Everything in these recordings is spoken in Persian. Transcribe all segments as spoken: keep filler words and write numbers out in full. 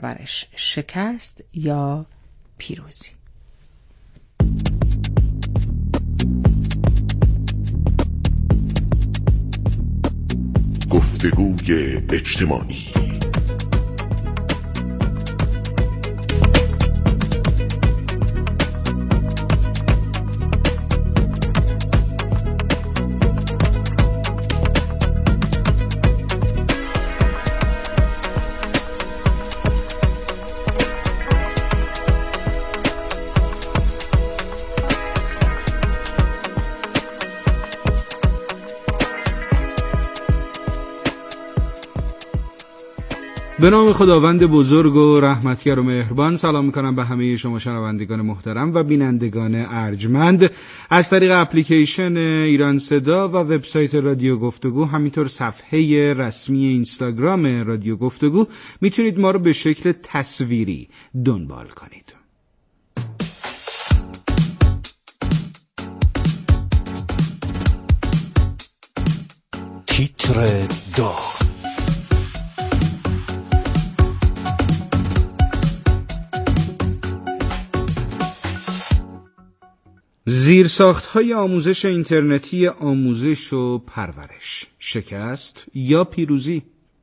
پرورش، شکست یا پیروزی؟ گفتگوی اجتماعی. به نام خداوند بزرگ و رحمتگر و مهربان، سلام میکنم به همه شما شنوندگان محترم و بینندگان ارجمند. از طریق اپلیکیشن ایران صدا و وبسایت رادیو گفتگو، همینطور صفحه رسمی اینستاگرام رادیو گفتگو، میتونید ما رو به شکل تصویری دنبال کنید. تیتر دو. زیرساخت‌های آموزش اینترنتی، آموزش و پرورش، شکست یا پیروزی؟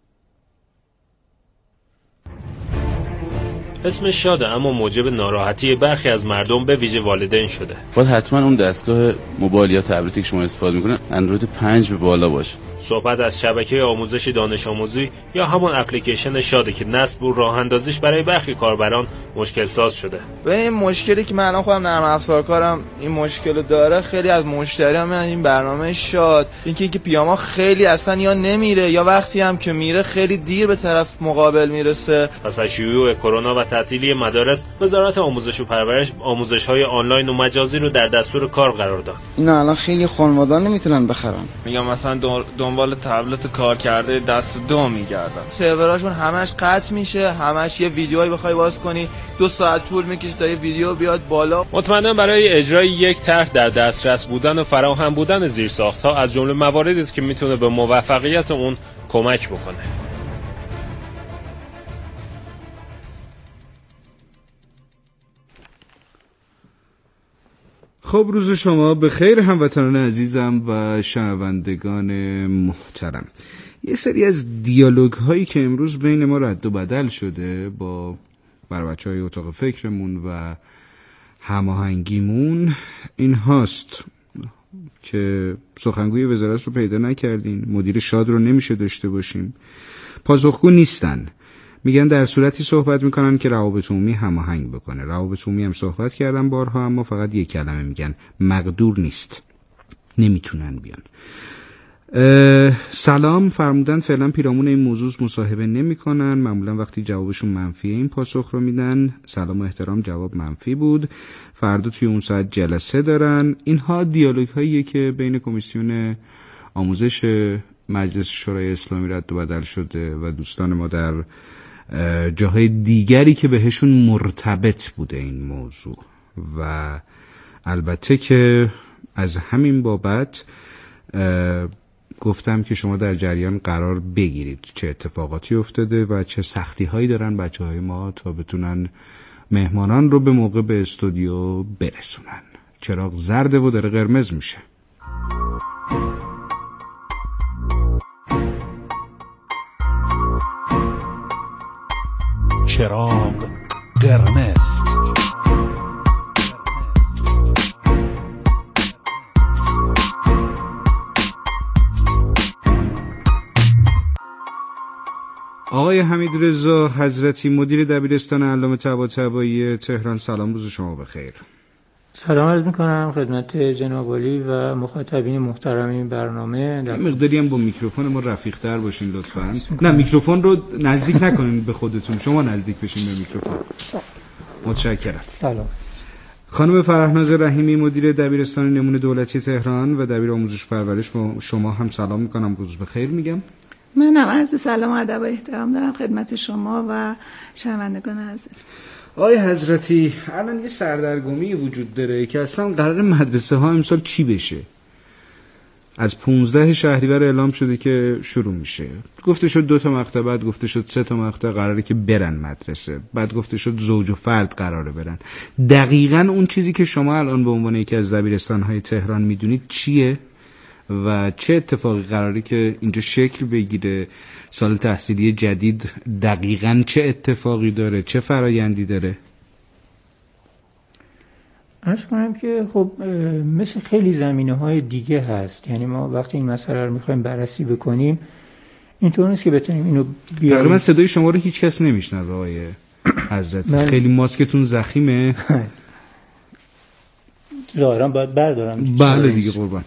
اسمش شاده اما موجب ناراحتی برخی از مردم به ویژه والدین شده. باید حتما اون دستگاه موبایل یا تبلیتی که شما استفاده میکنن اندروید پنج به بالا باشه. صحبت از شبکه آموزش دانش آموزی یا همون اپلیکیشن شاده که نصب و راه اندازیش برای برخی کاربران مشکل ساز شده. ببین این مشکلی که من الان خودم نرم افزار کارم این مشکل داره، خیلی از مشتریام من این برنامه شاد اینکه اینکه پیاما خیلی اصلا یا نمیره یا وقتی هم که میره خیلی دیر به طرف مقابل میرسه. پس از شیوع کرونا و تعطیلی مدارس، وزارت آموزش و پرورش آموزش‌های آنلاین و مجازی رو در دستور کار قرار داد. اینا الان خیلی خانواده نمیتونن بخرن. میگم مثلا دنبال تبلت کار کرده دست دو میگردن، سروراشون همش قطع میشه، همش یه ویدیوهایی بخوای باز کنی دو ساعت طول میکشه تا یه ویدیو بیاد بالا. مطمئنا برای اجرای یک طرح در دسترس بودن و فراهم بودن زیرساخت‌ها از جمله مواردی است که میتونه به موفقیت اون کمک بکنه. خب روز شما به خیر هموطنان عزیزم و شنوندگان محترم. یه سری از دیالوگ هایی که امروز بین ما رد و بدل شده با بر بچه های اتاق فکرمون و هماهنگیمون این هاست که سخنگوی وزارت رو پیدا نکردیم، مدیر شاد رو نمیشه داشته باشیم، پاسخگو نیستن، میگن در صورتی صحبت میکنن که روابط عمومی هماهنگ بکنه. روابط عمومی هم صحبت کردن بارها، اما فقط یک کلمه میگن مقدور نیست، نمیتونن بیان. سلام فرمودن فعلا پیرامون این موضوع مصاحبه نمیکنن، معمولا وقتی جوابشون منفیه این پاسخ رو میدن. سلام و احترام، جواب منفی بود، فردا توی اون ساعت جلسه دارن. اینها دیالوگ هاییه که بین کمیسیون آموزش مجلس شورای اسلامی رد و بدل شده و دوستان ما در جاهای دیگری که بهشون مرتبط بوده این موضوع. و البته که از همین بابت گفتم که شما در جریان قرار بگیرید چه اتفاقاتی افتاده و چه سختی هایی دارن بچه های ما تا بتونن مهمانان رو به موقع به استودیو برسونن. چراغ زرده و داره قرمز میشه. چراغ قرمز. آقای حمیدرضا حضرتی، مدیر دبیرستان علامه طباطبایی تهران، سلام، روز شما بخیر. سلام عرض میکنم خدمت جناب عالی و مخاطبین محترم این برنامه. مقداری هم با میکروفون ما رفیق تر باشین لطفاً. نه میکروفون رو نزدیک نکنین به خودتون، شما نزدیک بشین به میکروفون. متشکرم. سلام. خانم فرحناز رحیمی، مدیر دبیرستان نمونه دولتی تهران و دبیر آموزش پرورش، با شما هم سلام میکنم، روز بخیر میگم. منم عرض سلام و ادب و احترام دارم خدمت شما و شنوندگان عزیز. آقای حضرتی، الان یه سردرگمی وجود داره که اصلا قرار مدرسه ها امسال چی بشه؟ از پونزده شهریور اعلام شده که شروع میشه. گفته شد دو تا مقطع، بعد گفته شد سه تا مقطع قراره که برن مدرسه، بعد گفته شد زوج و فرد قراره برن. دقیقاً اون چیزی که شما الان به عنوان یکی از دبیرستان‌های تهران میدونید چیه و چه اتفاقی قراره که اینجا شکل بگیره؟ سال تحصیلی جدید دقیقاً چه اتفاقی داره؟ چه فرایندی داره؟ عرض کنم که خب مثل خیلی زمینه‌های دیگه هست. یعنی ما وقتی این مسئله رو می‌خوایم بررسی بکنیم اینطور نیست که بتونیم اینو بیاریم. تقریبا صدای شما رو هیچ کس نمیشنوه آقای حضرت. من... خیلی ماسکتون زخیمه. ظاهراً باید بردارم. بله دیگه قربان.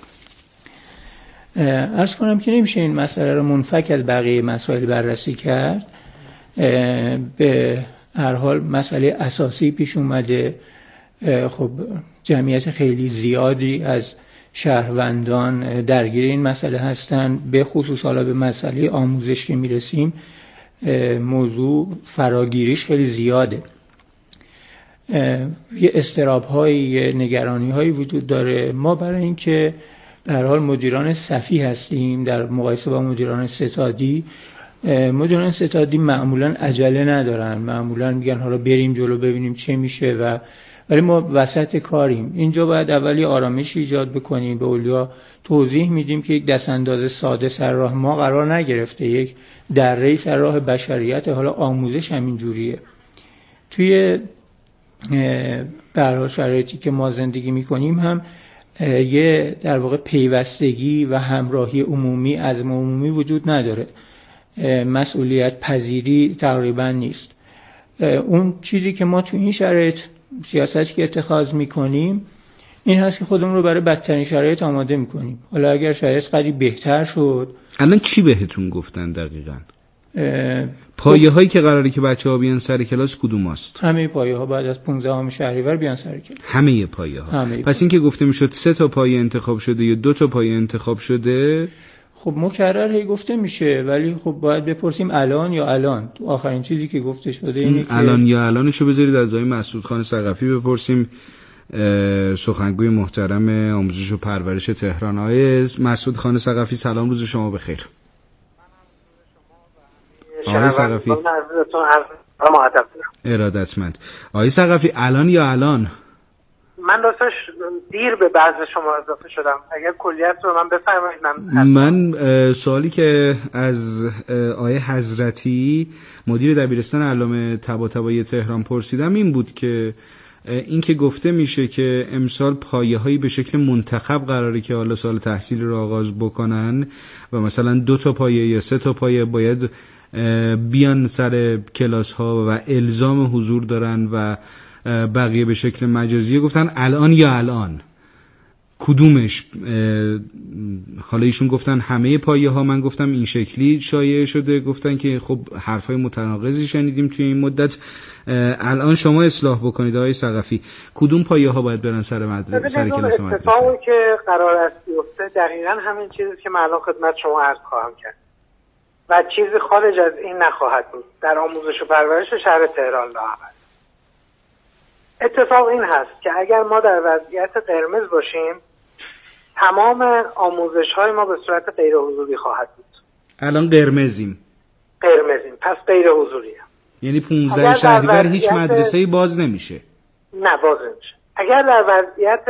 عرض کنم که نمیشه این مسئله رو منفک از بقیه مسائل بررسی کرد. به هر حال مسئله اساسی پیش اومده. خب جمعیت خیلی زیادی از شهروندان درگیر این مسئله هستن. به خصوص حالا به مسئله آموزش که میرسیم موضوع فراگیریش خیلی زیاده. یه اضطراب های یه نگرانی هایی وجود داره. ما برای اینکه در حال مدیران صفی هستیم در مقایسه با مدیران ستادی، مدیران ستادی معمولا عجله ندارن، معمولا میگن حالا بریم جلو ببینیم چه میشه، و ولی ما وسط کاریم. اینجا باید اولی آرامش ایجاد بکنیم. به اولیا توضیح میدیم که یک دستانداز ساده سر راه ما قرار نگرفته، یک دره سر راه بشریت. حالا آموزش همین جوریه. توی برای شرایطی که ما زندگی میکنیم هم یه در واقع پیوستگی و همراهی عمومی از عمومی وجود نداره. مسئولیت پذیری تقریبا نیست. اون چیزی که ما تو این شرایط سیاستی که اتخاذ میکنیم این هست که خودمون رو برای بدترین شرایط آماده میکنیم. حالا اگر شرایط قدری بهتر شد. الان چی بهتون گفتن دقیقاً؟ پایه هایی که قراره که بچه ها بیان سر کلاس کدوم هست؟ همه پایه ها بعد از پانزدهم شهریور بیان سر کلاس. همه پایه ها. همه پس این که گفته میشد سه تا پایه انتخاب شده یا دو تا پایه انتخاب شده، خب مکرر هی گفته میشه، ولی خب باید بپرسیم الان یا الان. تو آخرین چیزی که گفته شده اینه که الان یا الانشو بذارید از آقای مسعود خان ثقفی بپرسیم، سخنگوی محترم آموزش و پرورش تهران. آقای مسعود خان ثقفی سلام، روز شما بخیر. آقای ثقفی ارادتمند. آقای ثقفی الان یا الان؟ من راستش دیر به بحث شما اضافه شدم. اگر کلیت رو من بفرمایید. من من سوالی که از آقای حضرتی مدیر دبیرستان علامه طباطبایی تهران پرسیدم این بود که این که گفته میشه که امسال پایه‌هایی به شکل منتخب قراره که حالا سال تحصیل رو آغاز بکنن و مثلا دو تا پایه یا سه تا پایه باید بیان سر کلاس ها و الزام حضور دارن و بقیه به شکل مجازی. گفتن الان یا الان کدومش؟ حالا ایشون گفتن همه پایه ها، من گفتم این شکلی شایع شده. گفتن که خب حرفای متناقضی شنیدیم توی این مدت. الان شما اصلاح بکنید آقای ثقفی، کدوم پایه ها باید برن سر مدرسه، سر کلاس مدرسه؟ اتفاقی که قرار است بیفته دقیقاً همین چیزی که من الان خدمت شما عرض خواهم کرد و چیزی خارج از این نخواهد بود در آموزش و پرورش شهر تهران لااقل. اتفاق این هست که اگر ما در وضعیت قرمز باشیم تمام آموزش های ما به صورت غیر حضوری خواهد بود. الان قرمزیم قرمزیم پس غیر حضوریه. یعنی پانزده شهریور هیچ مدرسه‌ای باز نمیشه؟ نه باز نمیشه. اگر در وضعیت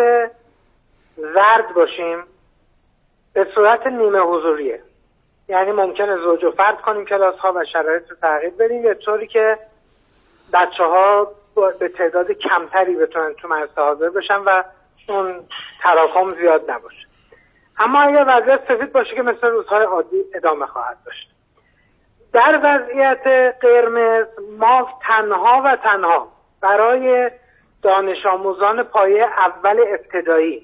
زرد باشیم به صورت نیمه حضوریه، یعنی ممکنه زوج و فرد کنیم کلاس ها و شرایط رو تغییر بدیم به طوری که بچه ها به تعداد کمتری بتونن تو مدرسه حاضر بشن و اون تراکم زیاد نباشه. اما اگر وضعیت سفید باشه که مثل روزهای عادی ادامه خواهد داشت. در وضعیت قرمز ما تنها و تنها برای دانش آموزان پایه اول ابتدایی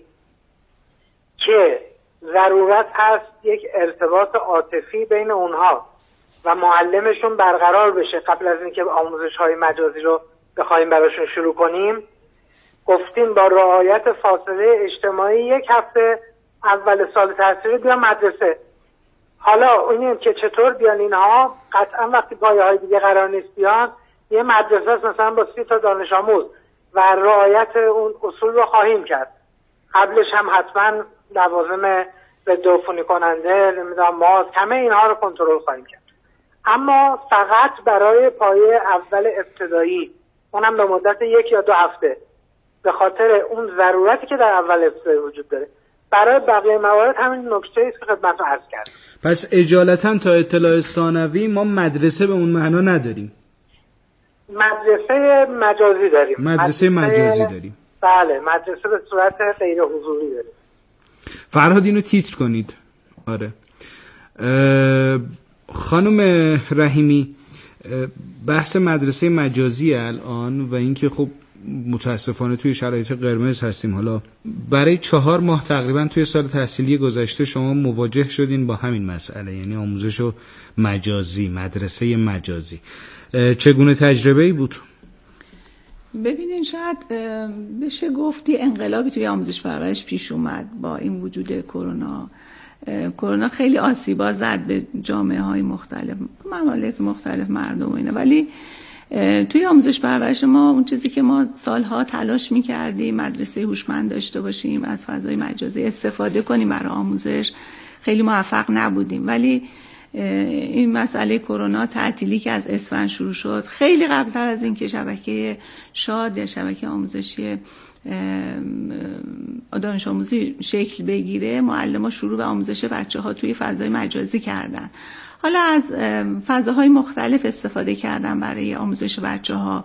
که ضرورت هست یک ارتباط عاطفی بین اونها و معلمشون برقرار بشه قبل از اینکه آموزش‌های مجازی رو بخوایم براشون شروع کنیم، گفتیم با رعایت فاصله اجتماعی یک هفته اول سال تحصیلی بیان مدرسه. حالا اینیم که چطور بیان اینها، قطعا وقتی پایه های دیگه قرار نیست بیان، یه مدرسه است مثلا با سی تا دانش آموز و رعایت اون اصول رو خواهیم کرد. قبلش هم حتما لوازم ضد عفونی کننده، نمیدونم ماسک، همه اینها رو کنترل خواهیم کرد. اما فقط برای پایه اول ابتدایی، اونم به مدت یک یا دو هفته، به خاطر اون ضرورتی که در اول ابتدایی وجود داره. برای بقیه موارد همین نکته است که خدمتتون عرض کردم. پس اجالتا تا اطلاع ثانوی ما مدرسه به اون معنا نداریم. مدرسه مجازی داریم. مدرسه, مدرسه مجازی داریم. بله، مدرسه به صورت غیر حضوری داریم. فرهاد اینو تیتر کنید. آره. خانم رحیمی، بحث مدرسه مجازی الان و اینکه خب متاسفانه توی شرایط قرمز هستیم، حالا برای چهار ماه تقریبا توی سال تحصیلی گذشته شما مواجه شدین با همین مسئله، یعنی آموزش و مجازی، مدرسه مجازی. چگونه تجربه‌ای بود؟ ببینین شاید بشه گفتی انقلابی توی آموزش پرورش پیش اومد با این وجود کرونا. کرونا خیلی آسیبا زد به جامعه های مختلف، ممالک مختلف، مردم و اینا، ولی توی آموزش پرورش ما اون چیزی که ما سالها تلاش می‌کردیم مدرسه هوشمند داشته باشیم، از فضای مجازی استفاده کنیم برای آموزش، خیلی موفق نبودیم. ولی این مسئله کرونا، تعطیلی که از اسفند شروع شد، خیلی قبلتر از این که شبکه شاد یا شبکه آموزشی دانش آموزی شکل بگیره، معلم‌ها شروع به آموزش بچه‌ها توی فضای مجازی کردن. حالا از فضاهای مختلف استفاده کردن برای آموزش بچه‌ها،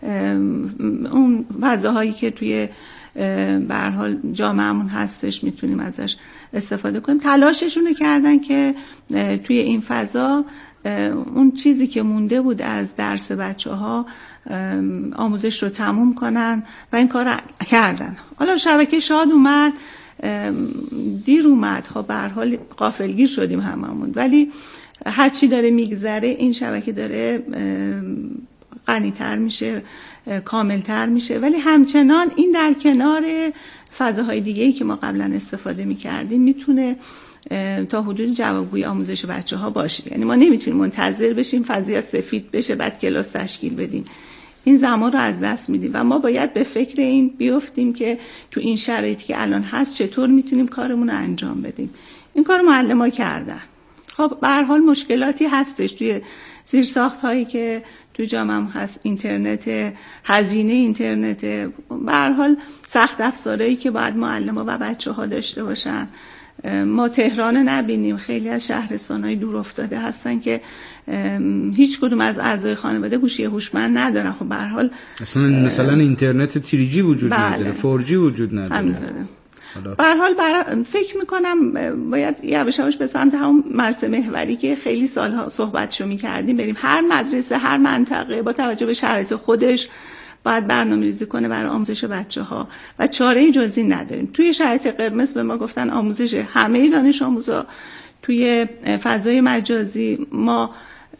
اون فضاهایی که توی به هر حال جامعهمون هستش میتونیم ازش استفاده کنیم. تلاششون کردن که توی این فضا اون چیزی که مونده بود از درس بچه‌ها آموزش رو تموم کنن و این کار کردن. حالا شبکه شاد اومد، دیر اومد، خب به هر حال غافلگیر شدیم هممون، ولی هر چی داره میگذره این شبکه داره غنی‌تر میشه، کاملتر میشه، ولی همچنان این در کنار فضاهای دیگه‌ای که ما قبلا استفاده میکردیم میتونه تا حدود جوابگوی آموزش بچه‌ها باشه. یعنی ما نمیتونیم منتظر بشیم فضا سفید بشه بعد کلاس تشکیل بدیم، این زمان رو از دست میدیم و ما باید به فکر این بیفتیم که تو این شرایطی که الان هست چطور میتونیم کارمون رو انجام بدیم. این کار معلم‌ها کردن. خب به هر حال مشکلاتی هستش توی زیرساخت‌هایی که تو جامعه هست، اینترنت، هزینه اینترنت، به هر حال سخت افزارهایی که باید معلم‌ها و بچه‌ها داشته باشن. ما تهران نبینیم، خیلی از شهرستان‌های دور افتاده هستن که هیچ کدوم از اعضای خانواده گوشی هوشمند ندارن. خب به هر حال اصلا مثلا اینترنت تری جی وجود بله. نداره، فور جی وجود نداره. همینطوره. به هر حال برا... فکر میکنم باید یواش یواش به سمت همون مدرسه محوری که خیلی سالها صحبتشو میکردیم بریم. هر مدرسه، هر منطقه با توجه به شرایط خودش باید برنامه‌ریزی کنه برای آموزش بچه‌ها و چاره‌ای جز این نداریم. توی شرایط قرمز به ما گفتن آموزش همه دانش آموزا توی فضای مجازی. ما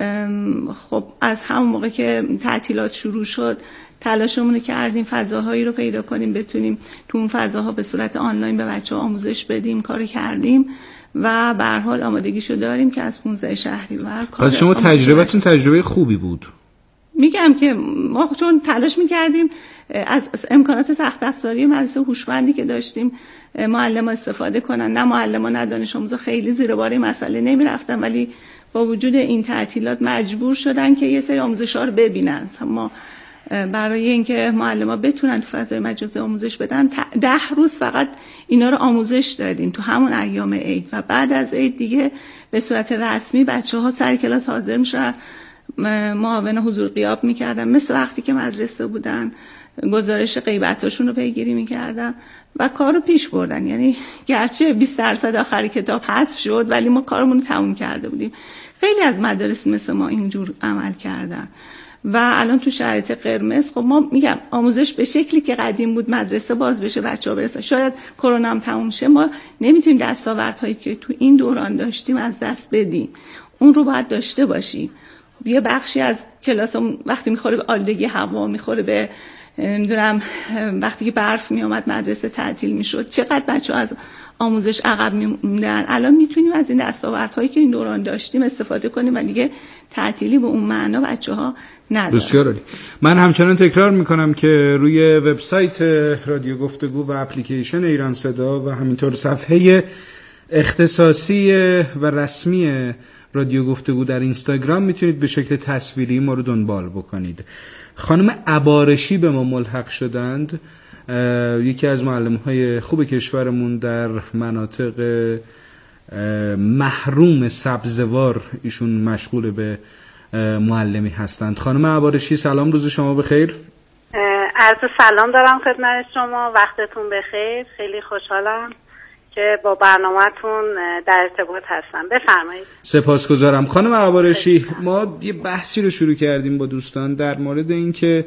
خب از همون موقع که تعطیلات شروع شد تلاشمون کردیم فضاهایی رو پیدا کنیم بتونیم تو اون فضاها به صورت آنلاین به بچه‌ها آموزش بدیم، کار کردیم و به هر حال آمادگیشو داریم که از پانزده شهریور کار. پس شما تجربتون تجربه خوبی بود. میگم که ما چون تلاش میکردیم از امکانات سخت افزاری مدرسه هوشمندی که داشتیم معلم استفاده کنن، نه معلم ها نه دانش آموزا خیلی زیر بار این مسئله نمیرفتن، ولی با وجود این تعطیلات مجبور شدن که یه سری آموزش‌ها رو ببینن. ما برای اینکه معلم ها بتونن تو فضای مجازی آموزش بدن ده روز فقط اینا رو آموزش دادیم تو همون ایام عید و بعد از عید دیگه به صورت رسمی بچه ها سر کلاس حاضر میشن، معاون حضور غیاب میکردن مثل وقتی که مدرسه بودن، گزارش غیبتاشون رو پیگیری میکردن و کار رو پیش بردن. یعنی گرچه بیست درصد آخری کتاب حذف شد ولی ما کارمون رو تموم کرده بودیم. خیلی از مدارس مثل ما اینجور عمل کردن و الان تو شرایط قرمز خب ما میگم آموزش به شکلی که قدیم بود مدرسه باز بشه بچه‌ها برسن، شاید کرونا هم تموم شه، ما نمیتونیم دستاوردهایی که تو این دوران داشتیم از دست بدیم، اون رو باید داشته باشیم. یه بخشی از کلاسمون وقتی میخوره به آلودگی هوا، میخوره به نمیدونم وقتی که برف میومد مدرسه تعطیل میشد، چقدر بچه‌ها از آموزش عقب میموندن. الان میتونیم از این دستاوردهایی که این دوران داشتیم استفاده کنیم و دیگه تعطیلی به اون معنا بچه‌ها ندارن. بسیار عالی. من همچنان تکرار میکنم که روی وبسایت رادیو گفتگو و اپلیکیشن ایران صدا و همینطور صفحه اختصاصی و رسمی رادیو گفتگو در اینستاگرام میتونید به شکل تصویری ما رو دنبال بکنید. خانم عبارشی به ما ملحق شدند، یکی از معلم‌های خوب کشورمون در مناطق محروم سبزوار، ایشون مشغول به معلمی هستند. خانم عبارشی سلام، روز شما بخیر. عرض سلام دارم خدمت شما، وقتتون بخیر. خیلی خوشحالم که با برنامه‌تون در ارتباط هستم. بفرمایید. سپاسگزارم. خانم عبارشی، ما یه بحثی رو شروع کردیم با دوستان در مورد اینکه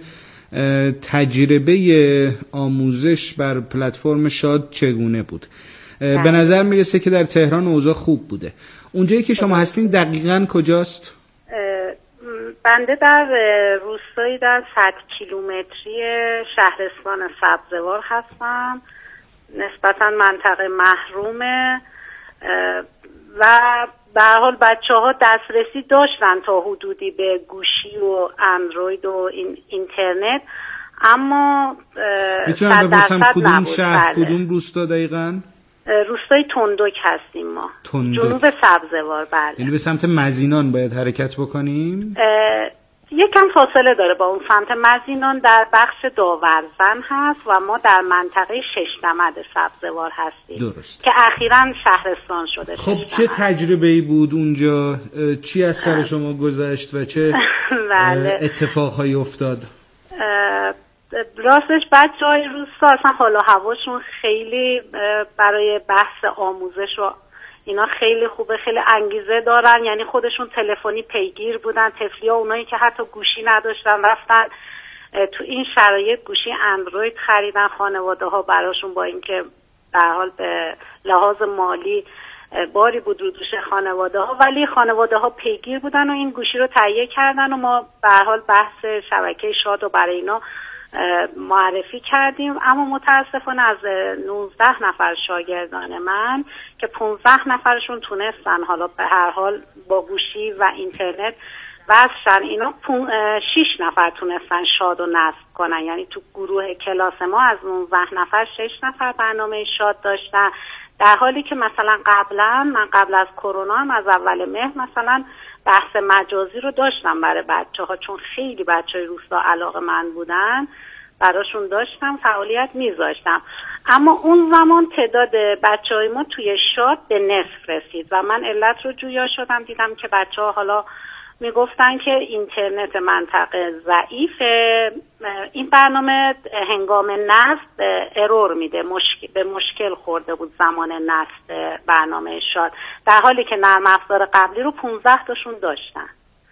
تجربه آموزش بر پلتفرم شاد چگونه بود. به نظر میرسه که در تهران اوضاع خوب بوده. اونجایی که شما هستین دقیقاً کجاست؟ بنده در روستایی در صد کیلومتری شهرستان سبزوار هستم، نسبتاً منطقه محرومه و به هر حال بچه ها دسترسی داشتن تا حدودی به گوشی و اندروید و این اینترنت، اما میتونم بپرسم کدوم شهر کدوم روستا دقیقاً؟ روستای تندک هستیم ما، تندک. جنوب سبزوار. بله، یعنی به سمت مزینان باید حرکت بکنیم؟ یکم فاصله داره با اون سمت. مزینان در بخش داورزن هست و ما در منطقه ششنمد سبزوار هستیم. درست. که اخیراً شهرستان شده. خب چه تجربه‌ای بود اونجا؟ چی از سر شما گذشت و چه بله. اتفاقهایی افتاد؟ راستش بچه های روستا اصلا حال و هواشون خیلی برای بحث آموزش و اینا خیلی خوبه، خیلی انگیزه دارن، یعنی خودشون تلفنی پیگیر بودن. طفلی ها اونایی که حتی گوشی نداشتن رفتن تو این شرایط گوشی اندروید خریدن. خانواده ها براشون با اینکه در حال به لحاظ مالی باری بود رو دوش خانواده ها، ولی خانواده ها پیگیر بودن و این گوشی رو تهیه کردن و ما به هر حال بحث شبکه شاد و برای اینا معرفی کردیم. اما متاسفانه از نوزده نفر شاگردان من که پانزده نفرشون تونستن حالا به هر حال با گوشی و اینترنت وصلن، اینا شش نفر تونستن شاد و نصب کنن. یعنی تو گروه کلاس ما از نوزده نفر شش نفر برنامه شاد داشتن، در حالی که مثلا قبلا من قبل از کرونا هم از اول مهر مثلا بحث مجازی رو داشتم برای بچه ها، چون خیلی بچه های روستا علاقه من بودن، براشون داشتم فعالیت میذاشتم. اما اون زمان تعداد بچه های ما توی شاد به نصف رسید و من علت رو جویا شدم، دیدم که بچه ها حالا میگفتن که اینترنت منطقه ضعیفه، این برنامه هنگام نصب ارور میده، مشکل به مشکل خورده بود زمان نصب برنامه شاد، در حالی که نرم افزار قبلی رو پانزده تاشون داشتن.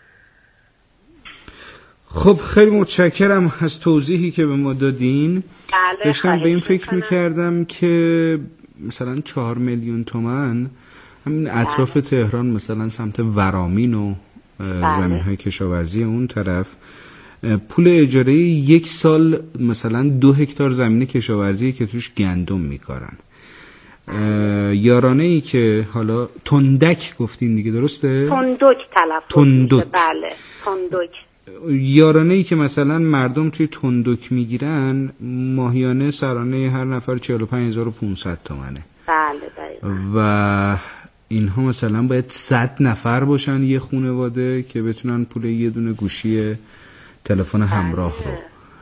خب خیلی متشکرم از توضیحی که به ما دادین. بله، داشتم به این فکر میکردم که مثلا چهار میلیون تومان همین اطراف بله. تهران مثلا سمت ورامین و بله. زمین های کشاورزی اون طرف پول اجاره یک سال مثلا دو هکتار زمین کشاورزی که توش گندم میکارن. یارانه ای که حالا تندک گفتین دیگه، درسته؟ تندک تلفظ تندک. بله تندک. یارانه ای که مثلا مردم توی تندک میگیرن ماهیانه سرانه هر نفر چهل و پنج هزار و پانصد تومنه. بله دقیقا. و اینها مثلا باید صد نفر باشن یه خانواده که بتونن پول یه دونه گوشی تلفن همراه رو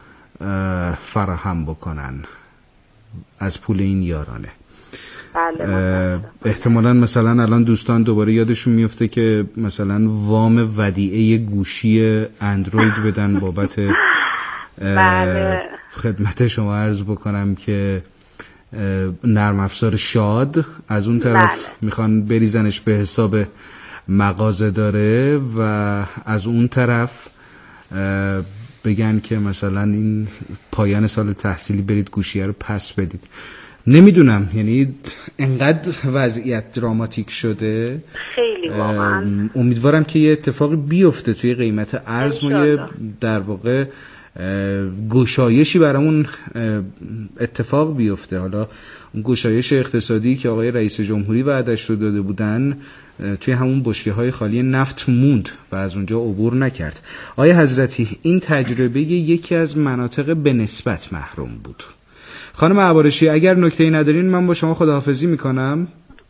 فراهم بکنن از پول این یارانه. بله. احتمالاً مثلا الان دوستان دوباره یادشون میفته که مثلا وام ودیعه گوشی اندروید بدن بابت بله. خدمت شما عرض بکنم که نرم افزار شاد از اون طرف بله. میخوان بریزنش به حساب مغازه داره و از اون طرف بگن که مثلا این پایان سال تحصیلی برید گوشیه رو پس بدید. نمیدونم، یعنی انقدر وضعیت دراماتیک شده خیلی واقعا. امیدوارم که یه اتفاقی بیفته توی قیمت ارز، ما یه در واقع گشایشی برامون اتفاق بیفته. حالا اون گشایش اقتصادی که آقای رئیس جمهوری وعدش رو داده بودن توی همون بشکه‌های خالی نفت موند و از اونجا عبور نکرد. آقای حضرتی، این تجربه یکی از مناطق به نسبت محروم بود. خانم عبارشی اگر نکته‌ای ندارین من با شما خداحافظی میکنم.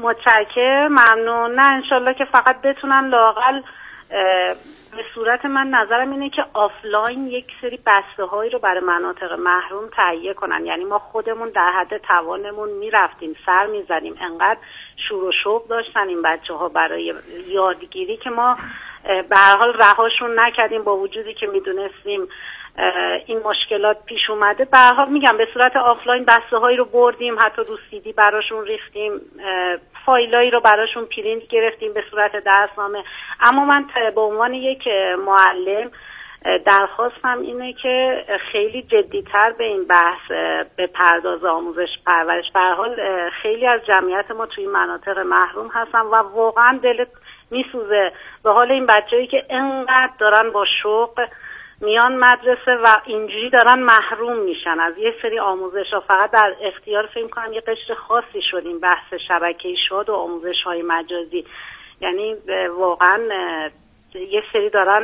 متشکرم، ممنون. نه انشالله که فقط بتونن لااقل به صورت من نظرم اینه که آفلاین یک سری بسته هایی رو برای مناطق محروم تهیه کنن. یعنی ما خودمون در حد توانمون میرفتیم سر میزنیم، انقدر شور و شوق داشتن این بچه ها برای یادگیری که ما به هر حال رهاشون نکردیم، با وجودی که میدونستیم این مشکلات پیش اومده. به هر حال میگم به صورت آفلاین بسته هایی رو بردیم، حتی رو سیدی براشون ریختیم، فایلایی رو براشون پرینت گرفتیم به صورت درسنامه. اما من به عنوان یک معلم درخواستم اینه که خیلی جدی‌تر به این بحث به پرداز آموزش پرورش. به هر حال خیلی از جمعیت ما توی مناطق محروم هستن و واقعا دلت میسوزه به حال این بچه‌ای که انقدر دارن با شوق میان مدرسه و اینجوری دارن محروم میشن از یه سری آموزش ها. فقط در اختیار فکر کنم یه قشر خاصی شد این بحث شبکه‌ای شاد و آموزش های مجازی. یعنی واقعا یه سری دارن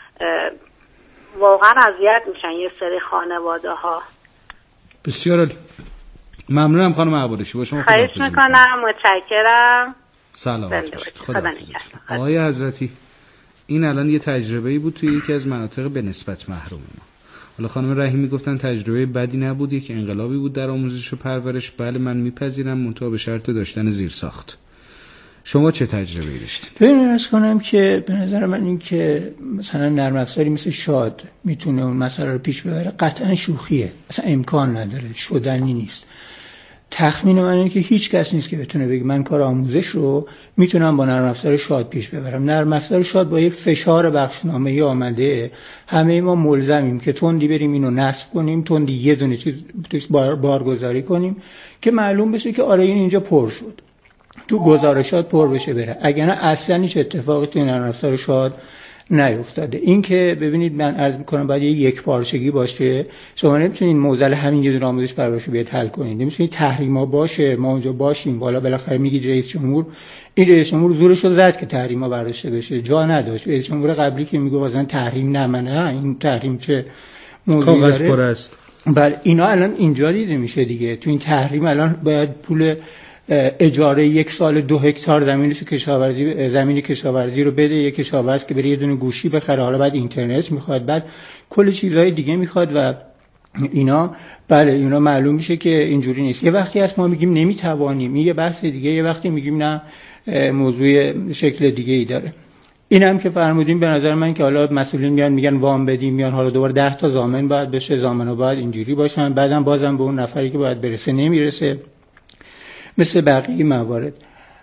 واقعا اذیت میشن یه سری خانواده ها. بسیار عالی، ممنونم خانم عبادشی. با شما خواهش میکنم، متشکرم. سلامت باشید. خدا آقای حضرتی، این الان یه تجربه‌ای بود توی یکی از مناطق به نسبت محروم ما. حالا خانم رحیمی گفتن تجربه بدی نبود، یک انقلابی بود در آموزش و پرورش. بله من میپذیرم، منتها به شرط داشتن زیرساخت. شما چه تجربه‌ای داشتید؟ ببینید عرض کنم که به نظر من این که مثلا نرم افزاری مثل شاد میتونه اون مسئله رو پیش ببره قطعا شوخیه، اصلا امکان نداره، شدنی نیست. تخمین من اینه که هیچ کس نیست که بتونه بگه من کار آموزش رو میتونم با نرم افزار شاد پیش ببرم. نرم افزار شاد با یه فشار بخشنامه‌ای آمده، همه ما ملزمیم که تندی بریم اینو نصب کنیم، تندی یه دونه چیز توش بار بارگذاری کنیم که معلوم بشه که آره این اینجا پر شد، تو گزارشات پر بشه بره. اگر نه اصلا هیچ اتفاقی تو نرم افزار شاد نیفتاده. این که ببینید من عرض میکنم باید یک پارچگی باشه. شما نمیتونید موزل همین یه دونه آموزش پرورش رو بیاد حل کنید. نمیتونید تحریما باشه ما اونجا باشیم بالا بالاخره میگید رئیس جمهور، این رئیس جمهور زورش رو زد که تحریما برداشته بشه، جا نداشت. رئیس جمهور قبلی که میگه مثلا تحریم نه منه، این تحریم چه موضوعی کاغذ پر است. بله اینا الان اینجا دیده میشه دیگه. تو این تحریم الان باید پول اجاره یک سال دو هکتار زمینشو کشاورزی زمین کشاورزی رو بده یک کشاورز که بره یه دونه گوشی بخره، حالا بعد اینترنت میخواد، بعد کلی چیزهای دیگه میخواد و اینا. بله اینا معلوم میشه که اینجوری نیست. یه وقتی هست ما میگیم نمیتوانیم، یه بحث دیگه، یه وقتی میگیم نه موضوع شکل دیگه ای داره. اینم که فرمودین به نظر من که حالا مسئولین میان میگن وام بدیم، میان حالا دوباره ده تا ضامن باید بشه، ضامن‌ها باید اینجوری باشن، بعدم بازم به اون نفری که باید برسه نمیرسه. مثل بقیه موارد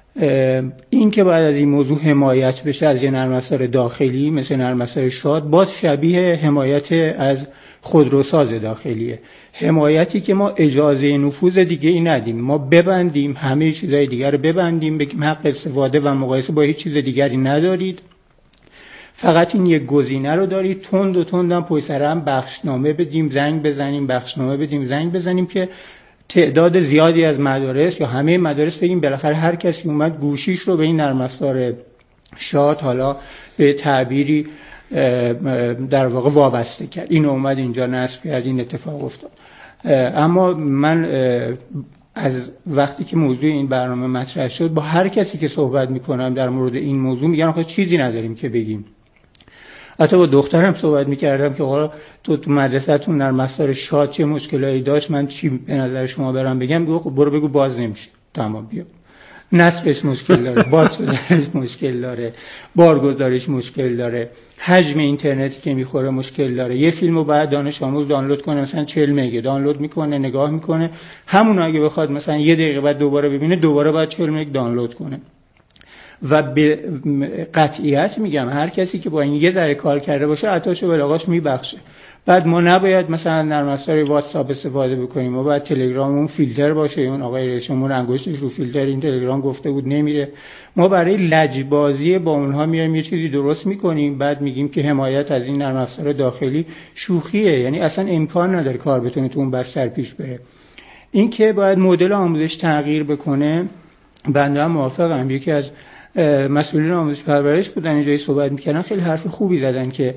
این که باید از این موضوع حمایت بشه از یه نرم افزار داخلی مثل نرم افزار شاد، باز شبیه حمایت از خودروساز داخلیه، حمایتی که ما اجازه نفوذ دیگه ای ندیم، ما ببندیم همه چیزهای دیگر رو ببندیم، بگیم حق استفاده و مقایسه با هیچ چیز دیگری ندارید، فقط این یک گزینه رو دارید، تند و تندم پشت سر هم بخشنامه بدیم، زنگ بزنیم، بخشنامه بدیم، زنگ بزنیم که تعداد زیادی از مدارس یا همه مدارس بگیم بالاخره هر کسی اومد گوشیش رو به این نرم افزار شاد حالا به تعبیری در واقع وابسته کرد، این اومد اینجا نصب کرد، این اتفاق افتاد. اما من از وقتی که موضوع این برنامه مطرح شد با هر کسی که صحبت میکنم در مورد این موضوع میگن آخه چیزی نداریم که بگیم. حتی با دخترم صحبت میکردم که آقا تو تو مدرسه‌تون نرم افزار شاد چه مشکلاتی داشت، من چی به نظر شما برام بگم؟ بگو برو بگو باز نمیشه، تمام بیا. نصبش مشکل داره، باز شدنش مشکل داره، بارگذاریش مشکل داره، حجم اینترنتی که میخوره مشکل داره. یه فیلمو بعد دانش آموز دانلود کنه مثلا چهل مگه دانلود میکنه نگاه میکنه، همون اگه بخواد مثلا یه دقیقه بعد دوباره ببینه دوباره بعد چهل مگ دانلود کنه. و به قطعیت میگم هر کسی که با این یه ذره کار کرده باشه عطاشو به آقاش میبخشه. بعد ما نباید مثلا نرم افزار واتساپ استفاده بکنیم، ما باید تلگراممون فیلتر باشه، اون آقای رئیس جمهور انگشتش رو فیلتر این تلگرام گفته بود نمیره. ما برای لجبازی با اونها میایم یه چیزی درست میکنیم بعد میگیم که حمایت از این نرم افزار داخلی شوخیه، یعنی اصلا امکان نداره کار بتونه تو اون بستر پیش بره. این که باید مدل آموزش تغییر بکنه بنده هم موافقم. یکی از مسئولین آموزش پرورش بودن اینجایی صحبت میکردن خیلی حرف خوبی زدن که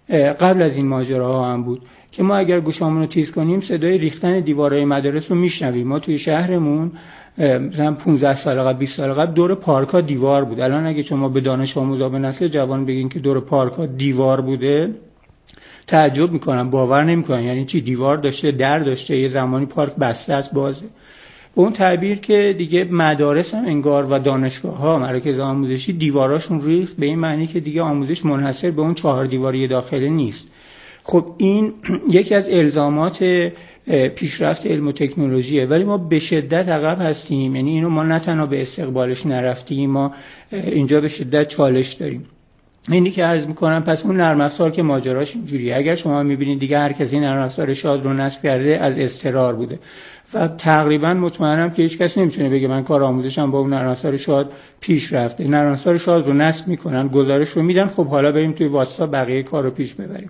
قبل از این ماجراها هم بود که ما اگر گوشامون رو تیز کنیم صدای ریختن دیوارهای مدارس رو میشنویم. ما توی شهرمون مثلا پانزده سال قبل بیست سال قبل دور پارک‌ها دیوار بود. الان اگه شما به دانش آموزا به نسل جوان بگین که دور پارک‌ها دیوار بوده تعجب میکنن، باور نمیکنن. یعنی چی؟ دیوار داشته، در داشته، یه زمانی پارک بسته است بازه. به اون تعبیر که دیگه مدارس هم انگار و دانشگاه‌ها مراکز آموزشی دیواراشون ریخت، به این معنی که دیگه آموزش منحصر به اون چهار دیواری داخلی نیست. خب این یکی از الزامات پیشرفت علم و تکنولوژیه، ولی ما به شدت عقب هستیم. یعنی اینو ما نه تنها به استقبالش نرفتیم، ما اینجا به شدت چالش داریم. اینی که عرض میکنم پس اون نرم افزار که ماجراش اینجوریه. اگر شما میبینید دیگه هر کسی نرم افزار شاد رو نصب کرده از اضطرار بوده و تقریبا مطمئنم که هیچ کس نمیتونه بگه من کار آموزشم با اون نرم افزار شاد پیش رفته. نرم افزار شاد رو نصب میکنن، گزارش رو میدن، خب حالا بریم توی واتساپ بقیه کار رو پیش ببریم.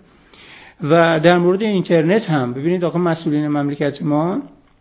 و در مورد اینترنت هم ببینید آقا مسئولین مملکت ما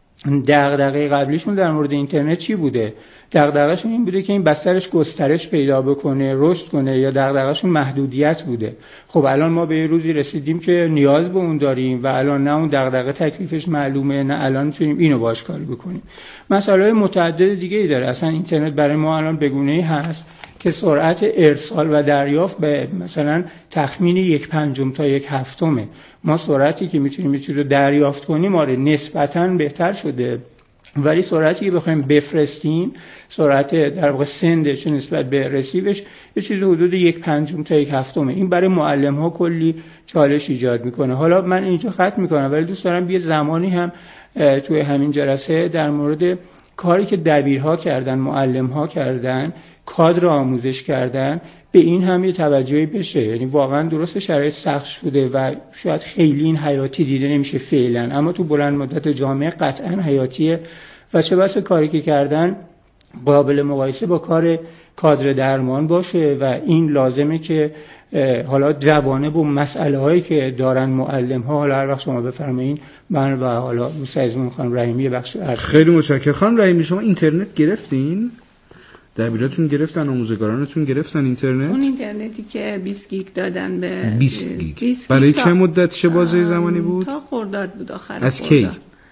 دغدغه قبلیشون در مورد اینترنت چی بوده؟ دغدغه‌شون این بوده که این بسترش گسترش پیدا بکنه، رشد کنه، یا دغدغه‌شون محدودیت بوده. خب الان ما به یه روزی رسیدیم که نیاز به اون داریم و الان نه اون دغدغه تکلیفش معلومه، نه الان میتونیم اینو باش کاری بکنیم. مسائل متعدد دیگه ای داره. اصلا اینترنت برای ما الان بگونه‌ای هست که سرعت ارسال و دریافت به مثلا تخمین یک پنجم تا یک هفتمه. ما سرعتی که میتونیم چیزی رو دریافت کنیم آره نسبتاً بهتر شده، ولی سرعتی که بخوایم بفرستیم، سرعت در واقع سندش نسبت به رسیوش یه چیز حدود یک پنجم تا یک هفتمه. این برای معلم ها کلی چالش ایجاد میکنه. حالا من اینجا ختم میکنم، ولی دوست دارم یه زمانی هم توی همین جلسه در مورد کاری که دبیرها کردن، معلم ها کردن، کادر آموزش کردن، به این هم یه توجهی بشه. یعنی واقعا درست شرایط سخت شده و شاید خیلی این حیاتی دیده نمیشه فعلا، اما تو بلند مدت جامعه قطعا حیاتیه و چه بسا کاری که کردن قابل مقایسه با کار کادر درمان باشه و این لازمه که حالا جوانب و مسئله هایی که دارن معلم ها، حالا هر وقت شما بفرمایین من و حالا دوست عزیزمون خانم رحیمی بخش عرض. خیلی متشکرم. خانم رحیمی شما اینترنت گرفتین؟ دبیراتون گرفتن، آموزگارانتون گرفتن اینترنت؟ اون اینترنتی که بیست گیگ دادن به بیست گیگ برای چه مدت، چه بازه زمانی بود؟ تا خرداد بود، آخر از کی؟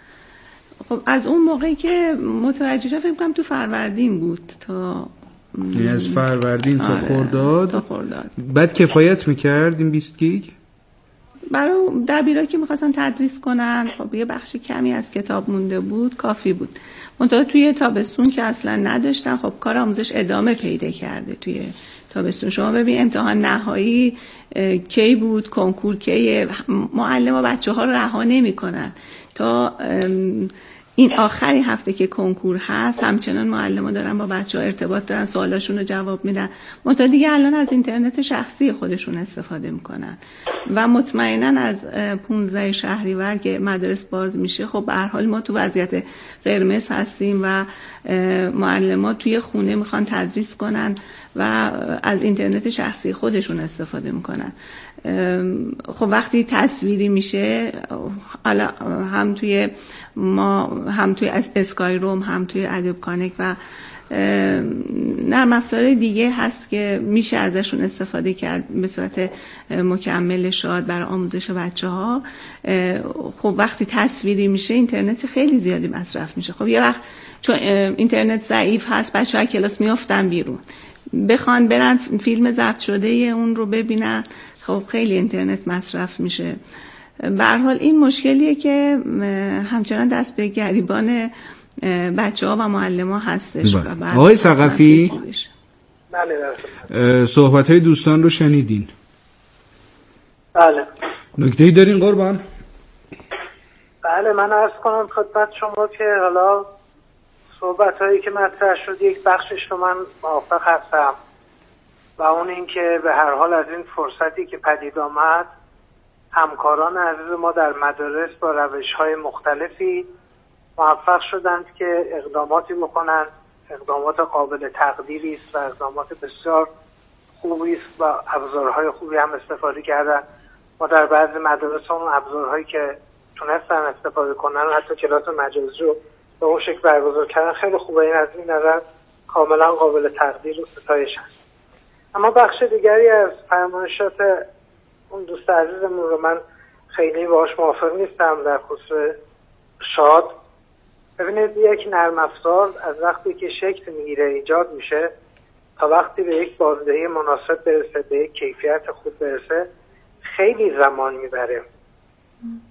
خب از اون موقعی که متوجه شدم فکر کنم تو فروردین بود تا یعنی از فروردین تا آره خرداد. تا خرداد. بعد کفایت میکرد این بیست گیگ؟ برای دبیرا که میخواستن تدریس کنن خب یه بخش کمی از کتاب مونده بود، کافی بود. منتها توی تابستون که اصلا نداشتن، خب کار آموزش ادامه پیدا کرده توی تابستون. شما ببین امتحان نهایی کی بود، کنکور کی، معلم و بچه ها رو رها نمی کنن تا این آخری هفته که کنکور هست همچنان معلم‌ها دارن با بچه‌ها ارتباط دارن، سوالاشون رو جواب میدن. منتها دیگه الان از اینترنت شخصی خودشون استفاده میکنن و مطمئنا از پانزده شهریور که مدارس باز میشه، خب به هر حال ما تو وضعیت قرمز هستیم و معلم‌ها توی خونه میخوان تدریس کنن و از اینترنت شخصی خودشون استفاده میکنن. خب وقتی تصویری میشه، هم توی ما هم توی اسکای روم هم توی ادوب کانکت و نرم افزار دیگه هست که میشه ازشون استفاده کرد به صورت مکمل شاد برای آموزش بچه ها. خب وقتی تصویری میشه اینترنت خیلی زیادی مصرف میشه. خب یه وقت چون اینترنت ضعیف هست بچه ها کلاس میافتن بیرون، بخوان برن فیلم ضبط شده اون رو ببینن، خب خیلی اینترنت مصرف میشه. به هر حال این مشکلیه که همچنان دست به گریبان بچه‌ها و معلم‌ها هستش. آقای ثقفی، بله صحبت‌های دوستان رو شنیدین؟ بله. نکته‌ای دارین قربان؟ بله من عرض کنم خدمت شما که حالا صحبت‌هایی که مطرح شد یک بخشش رو من موافق هستم و اون این که به هر حال از این فرصتی که پدید آمد همکاران عزیز ما در مدارس با روش‌های مختلفی موفق شدند که اقداماتی بکنند، اقدامات قابل تقدیری است و اقدامات بسیار خوبی است و ابزارهای خوبی هم استفاده کردن. ما در بعضی مدارس اون ابزارهایی که تونستن استفاده کنن حتی کلاس مجازی رو به اون شکل برگزار کردن خیلی خوبه. این از این نظر کاملا قابل تقدیر و ستایش است. اما بخش دیگری از فرمایشات اون دوست عزیزمون رو من خیلی باهاش موافق نیستم در خصوص شاد. ببینید یک نرم افزار از وقتی که شکل میگیره ایجاد میشه تا وقتی به یک بازدهی مناسب برسه، به یک کیفیت خوب برسه، خیلی زمان میبره.